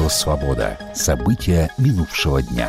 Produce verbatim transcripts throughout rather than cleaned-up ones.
Радио «Свобода». События минувшего дня.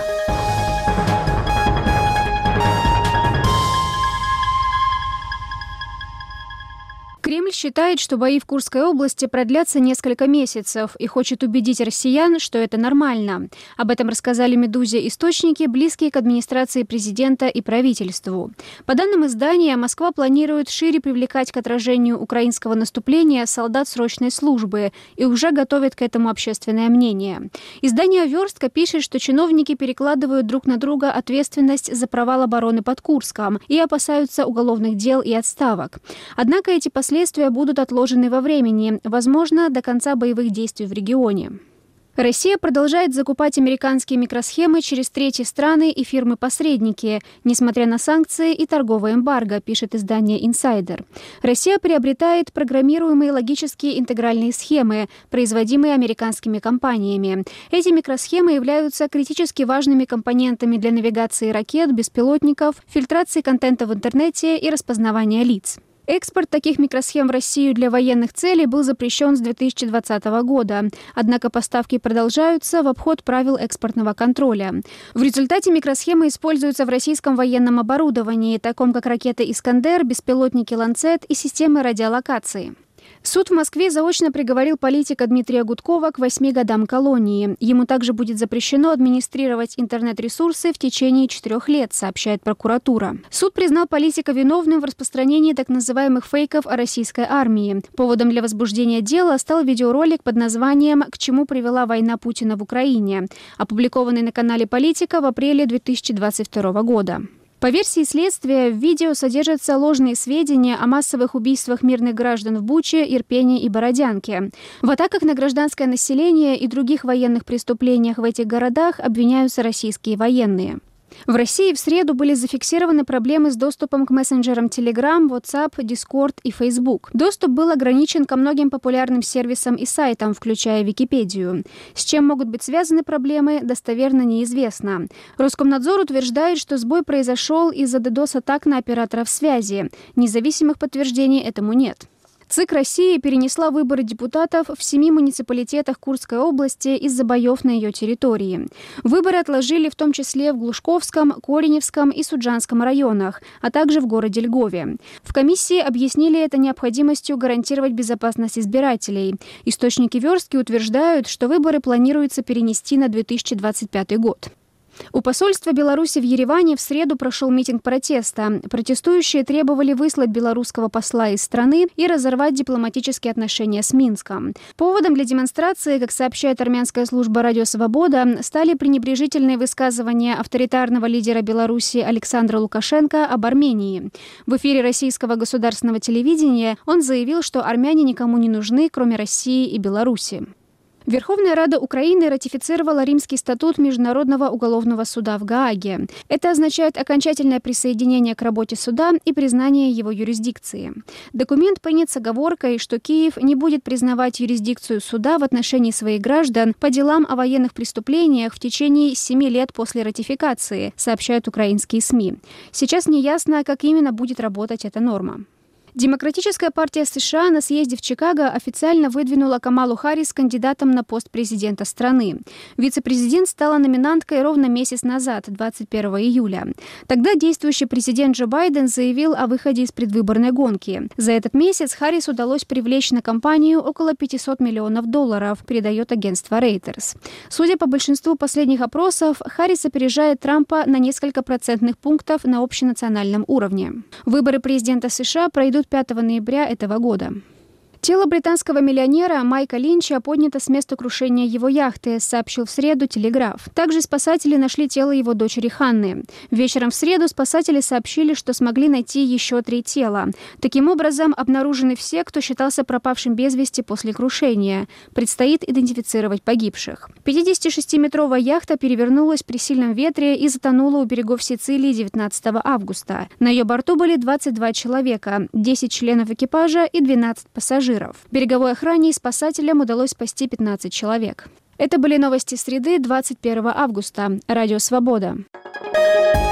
Кремль считает, что бои в Курской области продлятся несколько месяцев и хочет убедить россиян, что это нормально. Об этом рассказали «Медузе» источники, близкие к администрации президента и правительству. По данным издания, Москва планирует шире привлекать к отражению украинского наступления солдат срочной службы и уже готовит к этому общественное мнение. Издание «Верстка» пишет, что чиновники перекладывают друг на друга ответственность за провал обороны под Курском и опасаются уголовных дел и отставок. Однако эти последствия Следствия будут отложены во времени, возможно, до конца боевых действий в регионе. Россия продолжает закупать американские микросхемы через третьи страны и фирмы-посредники, несмотря на санкции и торговое эмбарго, пишет издание «Инсайдер». Россия приобретает программируемые логические интегральные схемы, производимые американскими компаниями. Эти микросхемы являются критически важными компонентами для навигации ракет, беспилотников, фильтрации контента в интернете и распознавания лиц. Экспорт таких микросхем в Россию для военных целей был запрещен с две тысячи двадцатого года. Однако поставки продолжаются в обход правил экспортного контроля. В результате микросхемы используются в российском военном оборудовании, таком как ракеты «Искандер», беспилотники «Ланцет» и системы радиолокации. Суд в Москве заочно приговорил политика Дмитрия Гудкова к восьми годам колонии. Ему также будет запрещено администрировать интернет-ресурсы в течение четырех лет, сообщает прокуратура. Суд признал политика виновным в распространении так называемых фейков о российской армии. Поводом для возбуждения дела стал видеоролик под названием «К чему привела война Путина в Украине», опубликованный на канале «Политика» в апреле две тысячи двадцать второго года. По версии следствия, в видео содержатся ложные сведения о массовых убийствах мирных граждан в Буче, Ирпене и Бородянке. В атаках на гражданское население и других военных преступлениях в этих городах обвиняются российские военные. В России в среду были зафиксированы проблемы с доступом к мессенджерам Telegram, WhatsApp, Discord и Facebook. Доступ был ограничен ко многим популярным сервисам и сайтам, включая Википедию. С чем могут быть связаны проблемы, достоверно неизвестно. Роскомнадзор утверждает, что сбой произошел из-за ддос-атак на операторов связи. Независимых подтверждений этому нет. ЦИК России перенесла выборы депутатов в семи муниципалитетах Курской области из-за боев на ее территории. Выборы отложили в том числе в Глушковском, Кореневском и Суджанском районах, а также в городе Льгове. В комиссии объяснили это необходимостью гарантировать безопасность избирателей. Источники «Верстки» утверждают, что выборы планируется перенести на две тысячи двадцать пятый год. У посольства Беларуси в Ереване в среду прошел митинг протеста. Протестующие требовали выслать белорусского посла из страны и разорвать дипломатические отношения с Минском. Поводом для демонстрации, как сообщает армянская служба «Радио Свобода», стали пренебрежительные высказывания авторитарного лидера Беларуси Александра Лукашенко об Армении. В эфире российского государственного телевидения он заявил, что армяне никому не нужны, кроме России и Беларуси. Верховная Рада Украины ратифицировала Римский статут Международного уголовного суда в Гааге. Это означает окончательное присоединение к работе суда и признание его юрисдикции. Документ принят с оговоркой, что Киев не будет признавать юрисдикцию суда в отношении своих граждан по делам о военных преступлениях в течение семи лет после ратификации, сообщают украинские СМИ. Сейчас неясно, как именно будет работать эта норма. Демократическая партия США на съезде в Чикаго официально выдвинула Камалу Харрис кандидатом на пост президента страны. Вице-президент стала номинанткой ровно месяц назад, двадцать первого июля. Тогда действующий президент Джо Байден заявил о выходе из предвыборной гонки. За этот месяц Харрис удалось привлечь на кампанию около пятисот миллионов долларов, передает агентство Reuters. Судя по большинству последних опросов, Харрис опережает Трампа на несколько процентных пунктов на общенациональном уровне. Выборы президента США пройдут пятого ноября этого года. Тело британского миллионера Майка Линча поднято с места крушения его яхты, сообщил в среду «Телеграф». Также спасатели нашли тело его дочери Ханны. Вечером в среду спасатели сообщили, что смогли найти еще три тела. Таким образом, обнаружены все, кто считался пропавшим без вести после крушения. Предстоит идентифицировать погибших. пятидесятишестиметровая яхта перевернулась при сильном ветре и затонула у берегов Сицилии девятнадцатого августа. На ее борту были двадцать два человека, десять членов экипажа и двенадцать пассажиров. Береговой охране и спасателям удалось спасти пятнадцать человек. Это были новости среды, двадцать первого августа. Радио «Свобода».